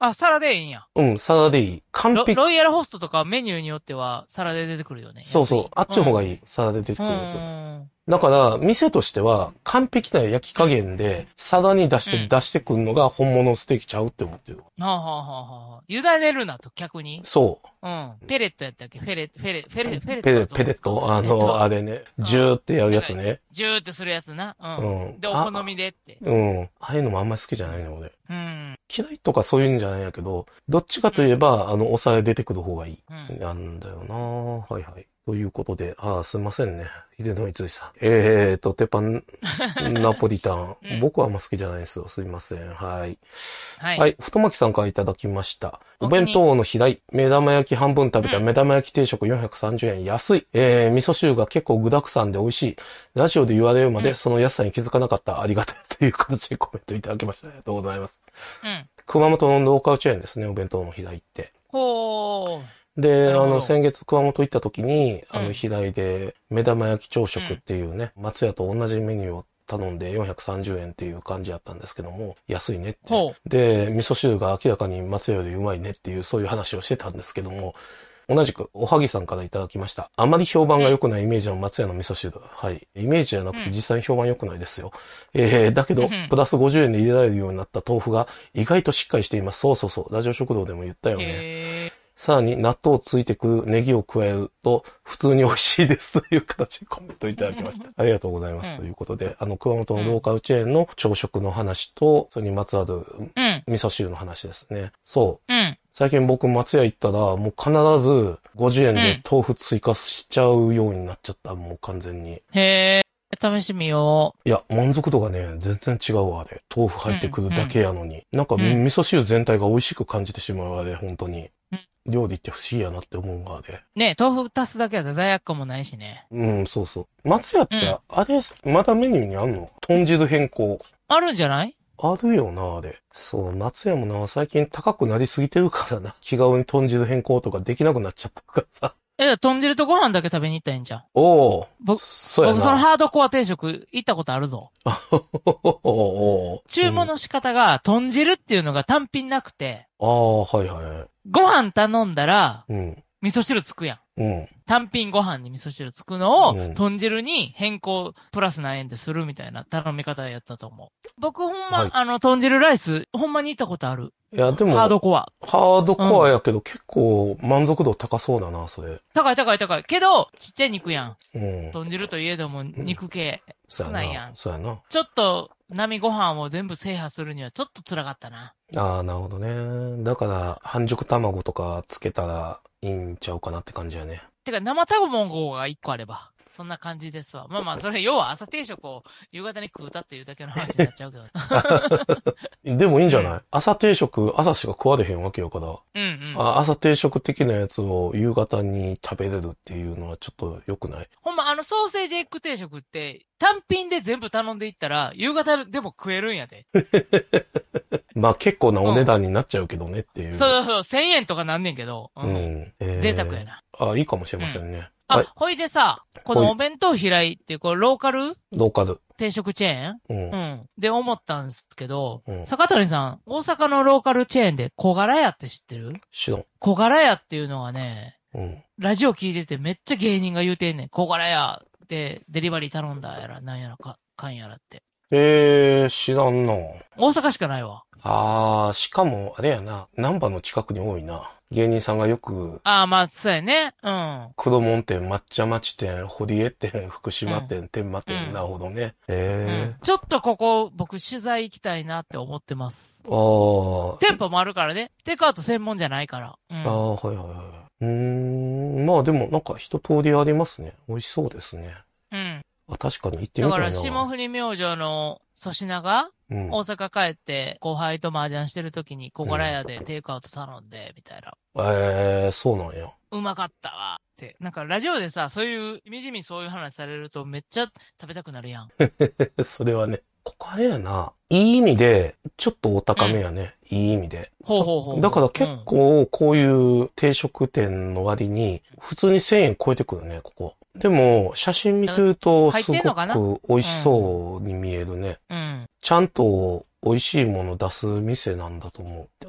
あ、サラでいいんや。 うん、サラでいい。完璧。 ロイヤルホストとかメニューによってはサラで出てくるよね。 そうそう。あっちの方がいい。サラで出てくるやつ。だから、店としては、完璧な焼き加減で、皿に出してくるのが本物のステーキちゃうって思ってる。 はあ、はあはあはあ、委ねるなと、客に。 そう。 うん。ペレットやったっけペレット。 ペレット、あれね、ジューってやるやつね。 ジューってするやつな。うん。で、お好みでって。 うん。ああいうのもあんまり好きじゃないの、俺。 うん。 嫌いとかそういうんじゃないんやけど、どっちかといえば、お皿出てくる方がいい。なんだよな。はいはい。ということで、すいませんね。秀ノ井ついさん。鉄板ナポリタン。僕はあんま好きじゃないですよ。すいません。はい。はい。太巻さんからいただきました。お弁当の平井。目玉焼き半分食べた目玉焼き定食430円。安い。味噌汁が結構具沢山で美味しい。ラジオで言われるまでその安さに気づかなかった。ありがたいという形でコメントいただきました。ありがとうございます。熊本のローカルチェーンですね。お弁当の平井って。 ほー。 で、先月熊本行った時に、平井で目玉焼き朝食っていうね、松屋と同じメニューを頼んで430円っていう感じやったんですけども、安いねって。で、味噌汁が明らかに松屋よりうまいねっていう、そういう話をしてたんですけども、同じく、おはぎさんからいただきました。あまり評判が良くないイメージの松屋の味噌汁。はい。イメージじゃなくて実際に評判良くないですよ。だけど、プラス50円で入れられるようになった豆腐が意外としっかりしています。そうそうそう。ラジオ食堂でも言ったよね。さらに納豆をついてくるネギを加えると普通に美味しいですという形でコメントいただきました。ありがとうございます。ということで、熊本のローカルチェーンの朝食の話と、それにまつわる味噌汁の話ですね。そう。最近僕松屋行ったらもう必ず50円で豆腐追加しちゃうようになっちゃった。もう完全に。 へー。試してみよう。 いや、満足度がね、全然違うわ、あれ。豆腐入ってくるだけやのに。なんか味噌汁全体が美味しく感じてしまうあれ、本当に。料理って不思議やなって思うがで。 ね、豆腐足すだけだと罪悪感もないしね。 うん、そうそう。松屋って、あれ、まだメニューにあんの？豚汁変更。 あるんじゃない？ あるよな、あれ。そう、松屋もな、最近高くなりすぎてるからな。気軽に豚汁変更とかできなくなっちゃったからさ。 豚汁とご飯だけ食べに行ったらいいんじゃん。 おー。 僕そのハードコア定食行ったことあるぞ。注文の仕方が、豚汁っていうのが単品なくて。 はいはい。 ご飯頼んだら、味噌汁つくやん。単品ご飯に味噌汁つくのを、豚汁に変更プラス何円でするみたいな頼み方やったと思う。僕ほんま、豚汁ライス、ほんまに行ったことある。 いや、でも、 ハードコア。 ハードコアやけど、結構満足度高そうだな、それ。 高い。けど、ちっちゃい肉やん。豚汁といえども肉系、少ないやん。 そうやな。 ちょっと、並ご飯を全部制覇するにはちょっと辛かったな。 なるほどね。だから、半熟卵とかつけたらいいんちゃうかなって感じやね。 てか、生卵が1個あれば。そんな感じですわ。まあまあ、それ、要は朝定食を夕方に食うたっていうだけの話になっちゃうけど。 でもいいんじゃない？朝定食、朝しか食われへんわけよから。朝定食的なやつを夕方に食べれるっていうのはちょっと良くない？ ほんま、ソーセージエッグ定食って、単品で全部頼んでいったら、夕方でも食えるんやで。 まあ結構なお値段になっちゃうけどねっていう。 そう、1000円とかなんねんけど。贅沢やな。 いいかもしれませんね。 ほいでさ、このお弁当平井っていう、これローカル定食チェーンで思ったんですけど、坂谷さん、大阪のローカルチェーンで小柄屋って知ってる？ 知らん。 小柄屋っていうのはね、ラジオ聞いててめっちゃ芸人が言うてんねん。小柄屋ってデリバリー頼んだやら、なんやらかんやらって。 知らんな。 大阪しかないわ。 しかも、あれやな、難波の近くに多いな。芸人さんがよく。 まあ、そうやね。 黒門店、抹茶町店、堀江店、福島店、天満店、なるほどね。 ちょっとここ、僕取材行きたいなって思ってます。店舗もあるからね。テイクアウト専門じゃないから。 はいはいはい。まあでもなんか一通りありますね。美味しそうですね。確かに行ってみたいな。 だから、霜降り明星の粗品が、大阪帰って後輩と麻雀してる時に小柄屋でテイクアウト頼んで、みたいな。 そうなんや。 うまかったわって。なんかラジオでさ、そういう、みじみそういう話されるとめっちゃ食べたくなるやん。 それはね。ここあれやな。いい意味で、ちょっとお高めやね。いい意味で。だから結構こういう定食店の割に、普通に1000円超えてくるね、ここ。でも、写真見てると、すごく美味しそうに見えるね。ちゃんと美味しいもの出す店なんだと思う。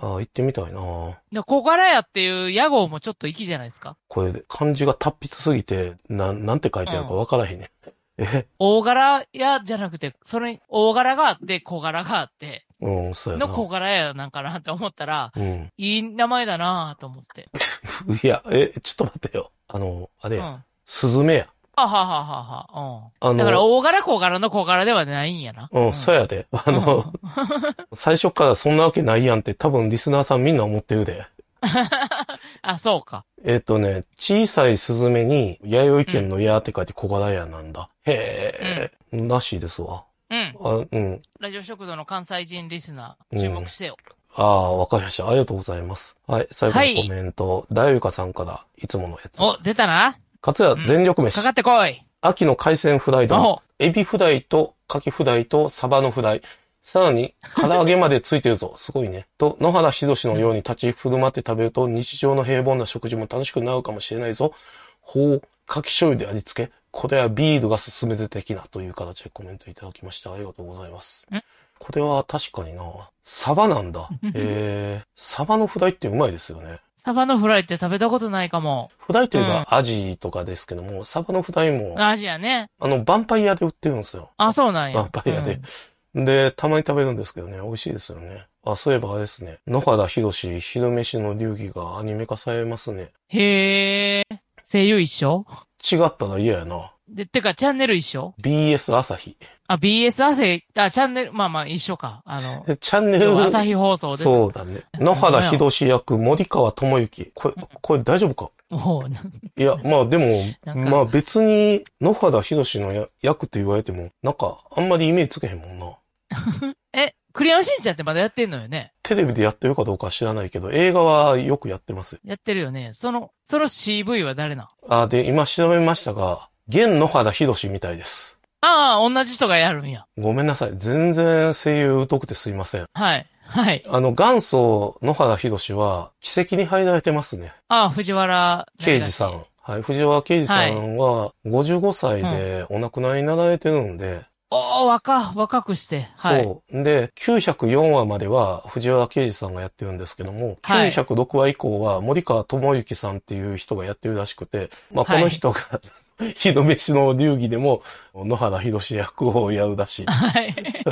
ああ、行ってみたいな。 小柄屋っていう屋号もちょっと粋じゃないですか。 これで漢字が達筆すぎて、なんて書いてあるかわからへんね。 大柄屋じゃなくて、大柄があって、小柄があって、 うん、そうやな。 の小柄屋なんかなって思ったら、いい名前だなと思って。 いや、ちょっと待ってよ。あれや、スズメや。 ははははは。だから、大柄小柄の小柄ではないんやな。 そうやで。最初からそんなわけないやんって多分リスナーさんみんな思ってるで。 あ、そうか。 小さいスズメに、弥生県の矢って書いて小柄屋なんだ。へえ、らしいですわ。 ラジオ食堂の関西人リスナー、注目してよ。 わかりました。ありがとうございます。はい、最後のコメント、だゆかさんからいつものやつ。 お、出たな。 かつや全力飯。 かかってこい。 秋の海鮮フライ丼。エビフライとカキフライとサバのフライ。さらに、唐揚げまでついてるぞ。すごいね。と、野原ひろしのように立ち振る舞って食べると、日常の平凡な食事も楽しくなるかもしれないぞ。ほう、かき醤油で味付け。これはビールが進めて的なという形でコメントいただきました。ありがとうございます。これは確かにな。サバなんだ。サバのフライってうまいですよね。 サバのフライって食べたことないかも。 フライというかアジとかですけども、サバのフライも。 アジやね。 ヴァンパイアで売ってるんですよ。 あ、そうなんや。 ヴァンパイアで。で、たまに食べるんですけどね、美味しいですよね。あ、そういえばあれですね。野原ひろし、昼飯の流儀がアニメ化されますね。 へー。声優一緒？ 違ったら嫌やな。 てか、チャンネル一緒？ BS 朝日。 BS 朝日、チャンネル、まあ一緒か。 チャンネル。 朝日放送です。 そうだね。野原ひろし役、森川智之。これ大丈夫か？いや、まあでも、別に野原ひろしの役って言われても、なんかあんまりイメージつけへんもんな。 クレヨンしんちゃんってまだやってんのよね。 テレビでやってるかどうか知らないけど、映画はよくやってます。 やってるよね。その CV は誰な？ で、今調べましたが、現野原ひろしみたいです。 同じ人がやるんや。 ごめんなさい。全然声優疎くてすいません。 はい。はい。 元祖野原ひろしは、奇跡に入られてますね。 藤原啓治さん。はい。藤原啓治さんは、55歳でお亡くなりになられてるんで、 若くして。はい。 そう。で、904話までは藤原啓治さんがやってるんですけども、906話以降は森川智之さんっていう人がやってるらしくて、この人が、ひどめしの流儀でも野原ひろし役をやるらしいです。 はい。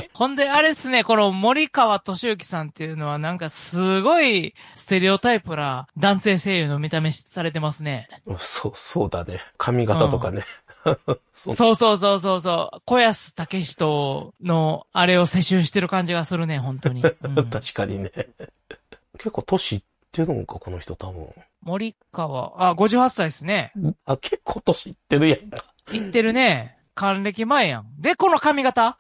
ほんで、あれですね、この森川敏之さんっていうのはなんかすごいステレオタイプな男性声優の見た目されてますね。 そうだね。髪型とかね。 そう。小安武史のあれを世襲してる感じがするね、本当に。確かにね。結構年いってるのか、この人多分。 森川、58歳ですね。 結構年いってるやんか。 いってるね。還暦前やん。で、この髪型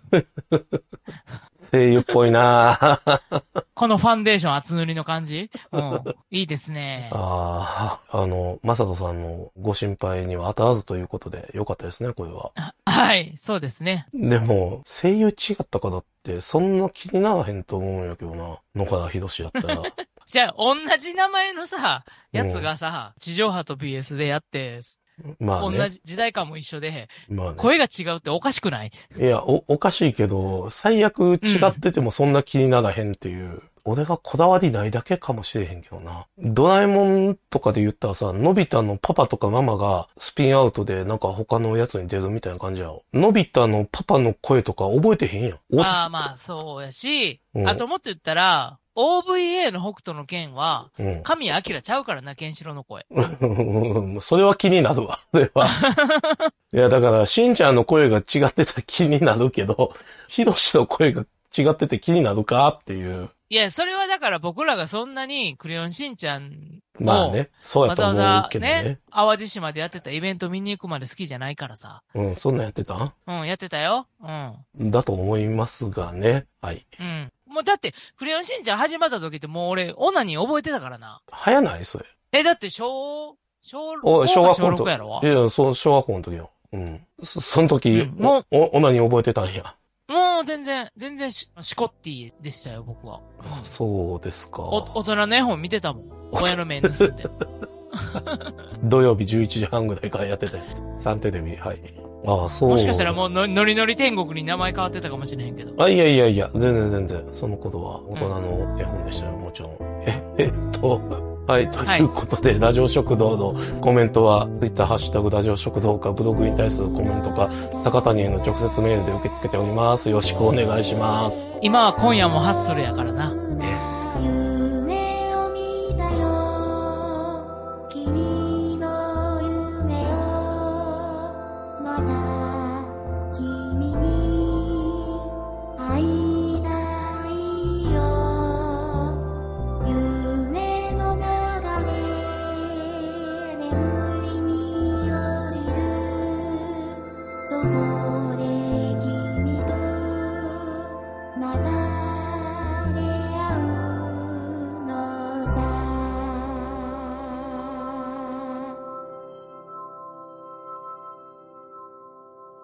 声優っぽいなこのファンデーション厚塗りの感じいいですね。 まさとさんのご心配には当たらずということでよかったですね、これは。 はい、そうですね。 でも、声優違ったからって、そんな気にならへんと思うんやけどな。野原ひろしやったら。 じゃあ、同じ名前のさ、やつがさ、地上波と BS でやって、同じ時代感も一緒で、声が違うっておかしくない？ いや、おかしいけど、最悪違っててもそんな気にならへんっていう。俺がこだわりないだけかもしれへんけどな。ドラえもんとかで言ったらさ、のび太のパパとかママがスピンアウトでなんか他のやつに出るみたいな感じやろ。のび太のパパの声とか覚えてへんやん。 そうやし、あともっと言ったら、OVA の北斗の拳は、神谷明ちゃうからな、ケンシロウの声。 それは気になるわ。それは。いや、だから、しんちゃんの声が違ってたら気になるけど、ひろしの声が違ってて気になるかっていう。 いや、それはだから僕らがそんなにクレヨンしんちゃんそうやと思うけどね。わざわざね、 淡路島でやってたイベント見に行くまで好きじゃないからさ。 そんなんやってた？ やってたよ。 だと思いますがね。はい。 もうだって、クレヨンしんちゃん始まった時ってもう俺、オナニー覚えてたからな。 早ないそれ。 だって小学校の時やろ？いや、小学校の時よ。その時、オナニー覚えてたんや。 もう全然、シコッティでしたよ、僕は。 そうですか。 大人の絵本見てたもん。親の面につって。 土曜日11時半ぐらいからやってたやつ。サンテレビ、はい。 ああ、そう。 もしかしたらもうのりのり天国に名前変わってたかもしれへんけど。 あ、いやいやいや、全然。そのことは大人の絵本でしたよ、もちろん。はい、ということで、はい、ラジオ食堂のコメントは、ツイッターハッシュタグラジオ食堂か、ブログに対するコメントか、坂谷への直接メールで受け付けております。よろしくお願いします。 今は今夜もハッスルやからな。 そこで君とまた